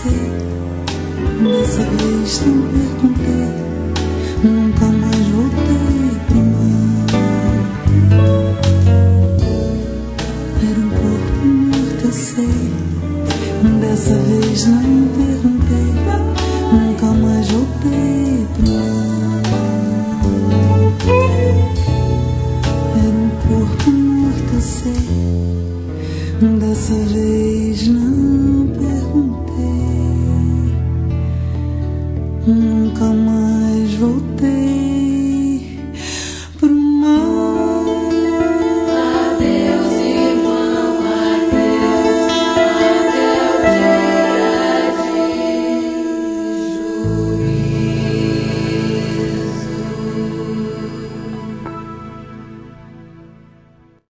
sei. Dessa vez não perguntei, nunca mais voltei pro mar. Era um corpo morto, eu sei. Dessa vez não perguntei, nunca mais voltei pro mar. Era um corpo morto, eu sei. Dessa vez não perguntei, nunca mais.